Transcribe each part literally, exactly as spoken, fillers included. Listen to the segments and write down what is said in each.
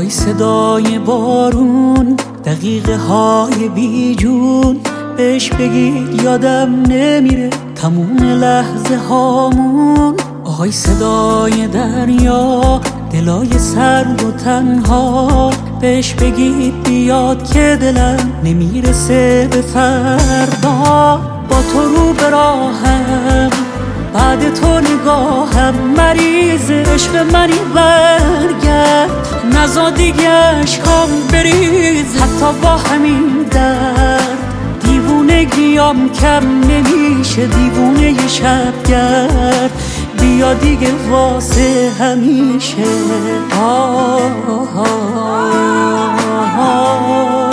آهای صدای بارون، دقیقه های بی جون، بهش بگید یادم نمیره تموم لحظه هامون. آهای صدای دریا، دلای سرد و تنها، بهش بگید بیاد که دلم نمیرسه به فردا. با تو رو به راهم، بعد تو نگاهم، مریض عشق منی برگرد، نزا دیگه عشقام بریز حتی با همین درد. دیوونگیام کم نمیشه، دیوونه ی شبگرد، بیا دیگه واسه همیشه. آه آه آه آه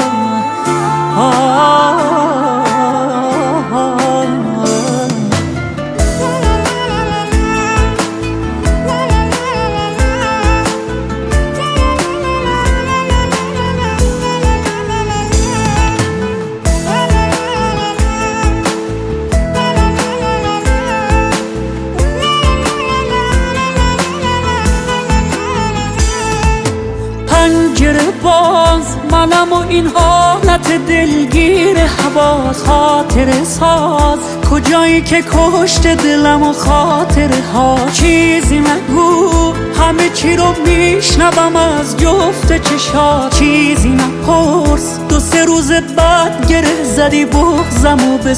آه. پنجره باز، منم و این حالت دلگیر حواس، خاطر ساز کجایی که کشت دلم و خاطره ها. چیزی نگو، همه چی رو میشنوم از جفت چشات. چیزی نپرس، دو سه روز بعد گره زدی بغزم و به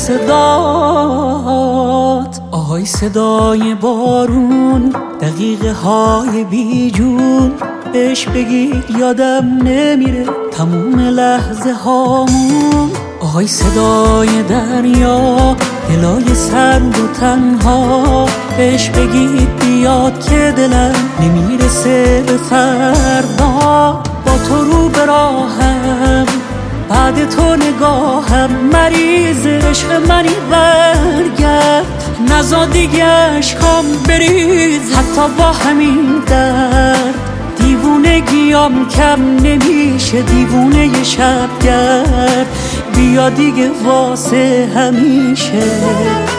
صدات. آهای صدای بارون، دقیقه های بی جون، بهش بگید یادم نمیره تموم لحظه هامون. آهای صدای دریا، دلای سرد و تنها، بهش بگید بیاد که دلم نمیرسه به فردا. با تو رو به راهم، بعد تو نگاهم، مریض عشق منی برگرد، نزا دیگه عشقام بریز حتی با همین درد. دیوونگیام کم نمیشه، دیوونه ی شبگرد، بیا دیگه واسه همیشه.